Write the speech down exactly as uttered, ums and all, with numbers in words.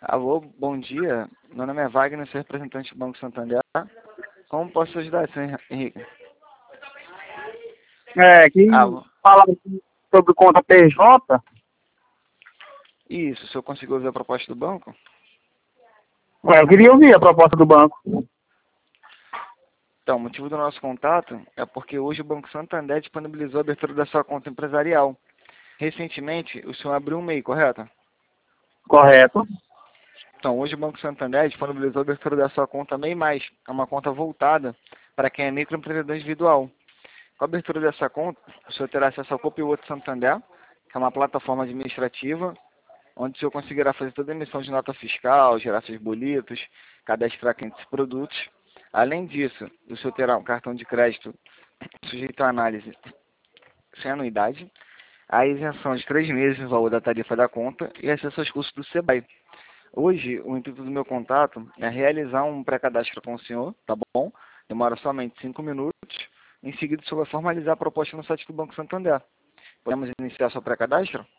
Alô, bom dia. Meu nome é Wagner, sou representante do Banco Santander. Como posso te ajudar, senhor Henrique? É, que Alô. fala sobre conta P J. Isso, o senhor conseguiu ver a proposta do banco? Ué, eu queria ouvir a proposta do banco. Então, o motivo do nosso contato é porque hoje o Banco Santander disponibilizou a abertura da sua conta empresarial. Recentemente, o senhor abriu um M E I, correto? Correto. Então, hoje o Banco Santander disponibilizou a abertura da sua conta M E I mais, é uma conta voltada para quem é microempreendedor individual. Com a abertura dessa conta, o senhor terá acesso ao Copilot Santander, que é uma plataforma administrativa, onde o senhor conseguirá fazer toda a emissão de nota fiscal, gerar seus boletos, cadastrar clientes e produtos. Além disso, o senhor terá um cartão de crédito sujeito à análise sem anuidade, a isenção de três meses no valor da tarifa da conta e acesso aos custos do SEBRAE. Hoje, o intuito do meu contato é realizar um pré-cadastro com o senhor, tá bom? Demora somente cinco minutos. Em seguida, o senhor vai formalizar a proposta no site do Banco Santander. Podemos iniciar seu pré-cadastro?